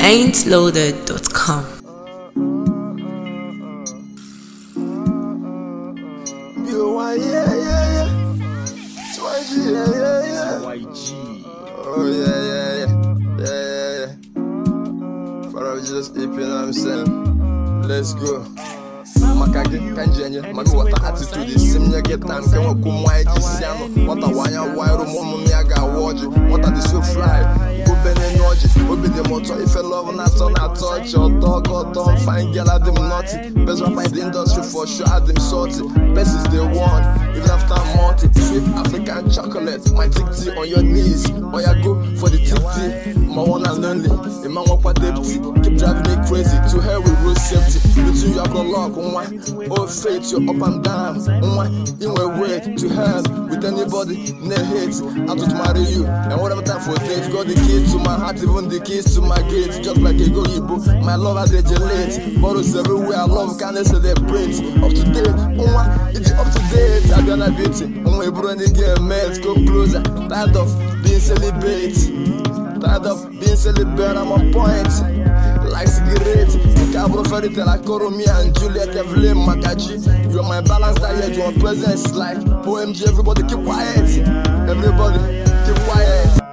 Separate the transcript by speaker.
Speaker 1: ain'tloaded.com.
Speaker 2: Oh yeah. Father, just EP, you know what I'm saying? Let's go. Makage kanjenye mami wata attitude simnya get time ke wakumwa ejisiano wata wanya wire mumu miaga woji wata the so fly obene noji obede moto if love na touch or talk or don't find girl at them naughty best rapper in the industry for sure at them salty best is the one even after multi sweet African chocolate my tick tea on your knees or ya go for the tick tea my one and only the man walk deputy keep driving me crazy to hell with road safety between you have lock oh faith, you're up and down. In my way to hell with anybody, no hate. I just marry you, and whatever time for date. Got the keys to my heart, even the keys to my gate. Just like a go-ibo, my love I degelate. Bottles everywhere, I love can't celebrate. Up to date, it's up to date. I've been a beauty, my brother again, mate, come closer. Tired of being celibate. I'm on point. Like cigarette, Cabro Ferry tell like Coromia and Juliet Evelyn Makaji. You are my balanced diet, your presence like OMG, everybody keep quiet. Everybody keep quiet.